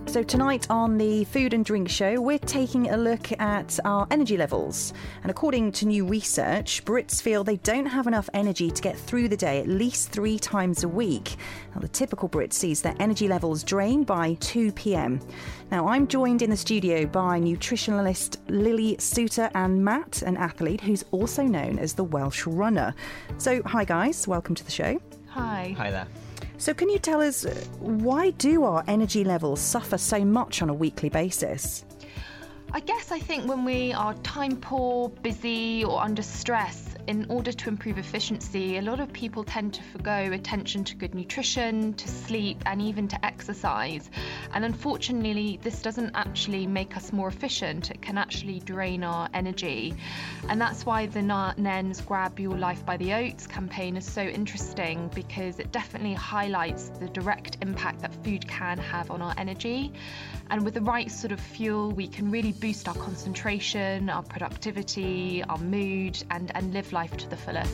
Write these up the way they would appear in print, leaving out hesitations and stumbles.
So tonight on the Food and Drink Show, we're taking a look at our energy levels. And according to new research, Brits feel they don't have enough energy to get through the day at least 3 times a week. Now, the typical Brit sees their energy levels drain by 2 p.m. Now, I'm joined in the studio by nutritionalist Lily Suter and Matt, an athlete who's also known as the Welsh Runner. So, hi guys, welcome to the show. Hi. Hi there. So can you tell us, why do our energy levels suffer so much on a weekly basis? I think when we are time poor, busy or under stress, in order to improve efficiency, a lot of people tend to forgo attention to good nutrition, to sleep and even to exercise. And unfortunately, this doesn't actually make us more efficient. It can actually drain our energy. And that's why the NEN's Grab Your Life by the Oats campaign is so interesting, because it definitely highlights the direct impact that food can have on our energy. And with the right sort of fuel, we can really boost our concentration, our productivity, our mood, and live life to the fullest.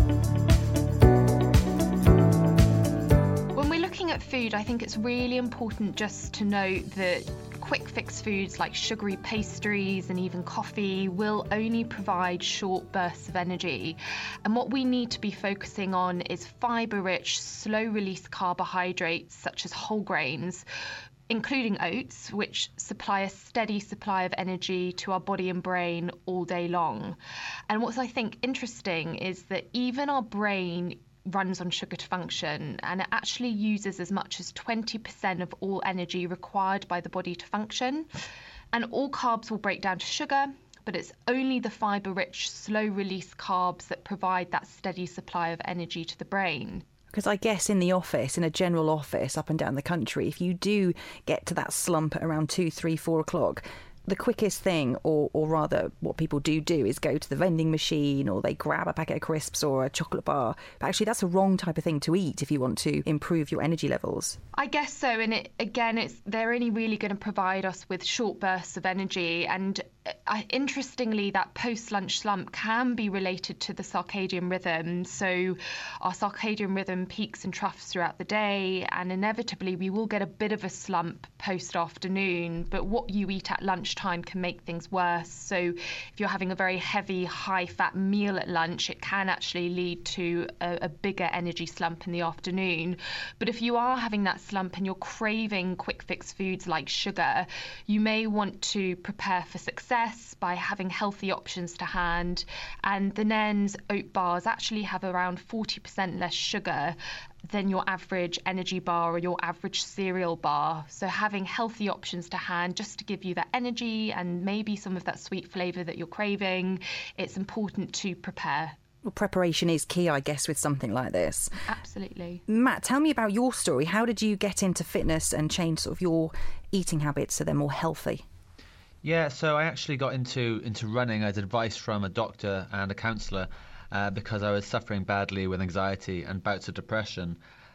When we're looking at food, I think it's really important just to note that quick fix foods like sugary pastries and even coffee will only provide short bursts of energy. And what we need to be focusing on is fibre-rich, slow-release carbohydrates such as whole grains, including oats, which supply a steady supply of energy to our body and brain all day long. And what's I think interesting is that even our brain runs on sugar to function, and it actually uses as much as 20% of all energy required by the body to function. And all carbs will break down to sugar, but it's only the fibre-rich, slow-release carbs that provide that steady supply of energy to the brain. Because I guess in the office, in a general office up and down the country, if you do get to that slump at around 2, 3, 4 o'clock, the quickest thing, or rather what people do is go to the vending machine, or they grab a packet of crisps or a chocolate bar. But actually that's a wrong type of thing to eat if you want to improve your energy levels. I guess so. And they're only really going to provide us with short bursts of energy. And interestingly, that post-lunch slump can be related to the circadian rhythm. So our circadian rhythm peaks and troughs throughout the day, and inevitably we will get a bit of a slump post-afternoon. But what you eat at lunchtime can make things worse. So if you're having a very heavy, high-fat meal at lunch, it can actually lead to a bigger energy slump in the afternoon. But if you are having that slump and you're craving quick fix foods like sugar, you may want to prepare for success by having healthy options to hand. And the NEN's oat bars actually have around 40% less sugar than your average energy bar or your average cereal bar. So having healthy options to hand just to give you that energy and maybe some of that sweet flavour that you're craving, it's important to prepare. Well, preparation is key, I guess, with something like this. Absolutely. Matt, tell me about your story. How did you get into fitness and change sort of your eating habits so they're more healthy? Yeah, so I actually got into running as advice from a doctor and a counsellor because I was suffering badly with anxiety and bouts of depression.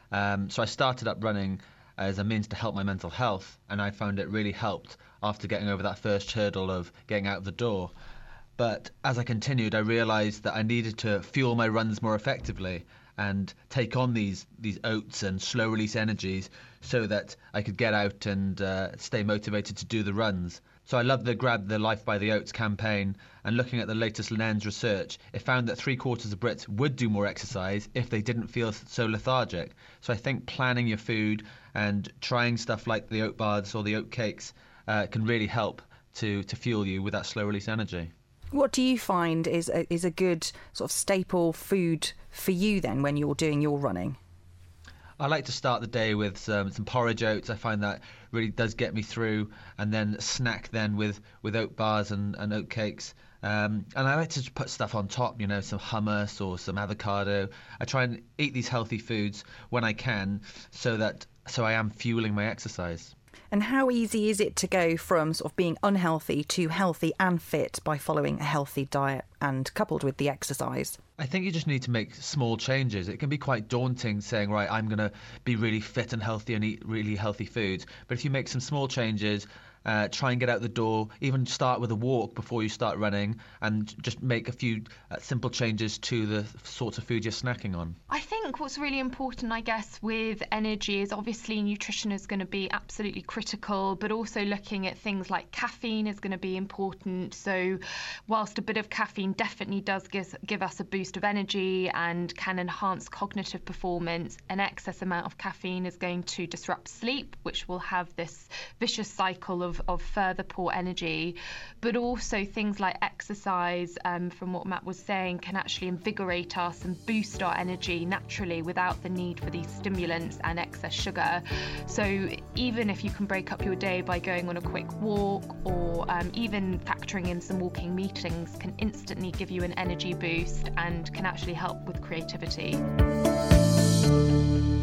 So I started up running as a means to help my mental health, and I found it really helped after getting over that first hurdle of getting out of the door. But as I continued, I realised that I needed to fuel my runs more effectively and take on these oats and slow release energies so that I could get out and stay motivated to do the runs. So I love the Grab the Life by the Oats campaign, and looking at the latest NEN's research, it found that 3/4 of Brits would do more exercise if they didn't feel so lethargic. So I think planning your food and trying stuff like the oat bars or the oat cakes can really help to fuel you with that slow release energy. What do you find is a good sort of staple food for you then when you're doing your running? I like to start the day with some porridge oats. I find that really does get me through, and then snack then with oat bars and oat cakes. And I like to put stuff on top, some hummus or some avocado. I try and eat these healthy foods when I can so I am fueling my exercise. And how easy is it to go from sort of being unhealthy to healthy and fit by following a healthy diet and coupled with the exercise? I think you just need to make small changes. It can be quite daunting saying, right, I'm going to be really fit and healthy and eat really healthy foods. But if you make some small changes try and get out the door, even start with a walk before you start running, and just make a few simple changes to the sorts of food you're snacking on. I think what's really important, I guess, with energy is obviously nutrition is going to be absolutely critical, but also looking at things like caffeine is going to be important. So whilst a bit of caffeine definitely does give us a boost of energy and can enhance cognitive performance, an excess amount of caffeine is going to disrupt sleep, which will have this vicious cycle of further poor energy. But also things like exercise, from what Matt was saying, can actually invigorate us and boost our energy naturally without the need for these stimulants and excess sugar. So even if you can break up your day by going on a quick walk, or even factoring in some walking meetings, can instantly give you an energy boost and can actually help with creativity.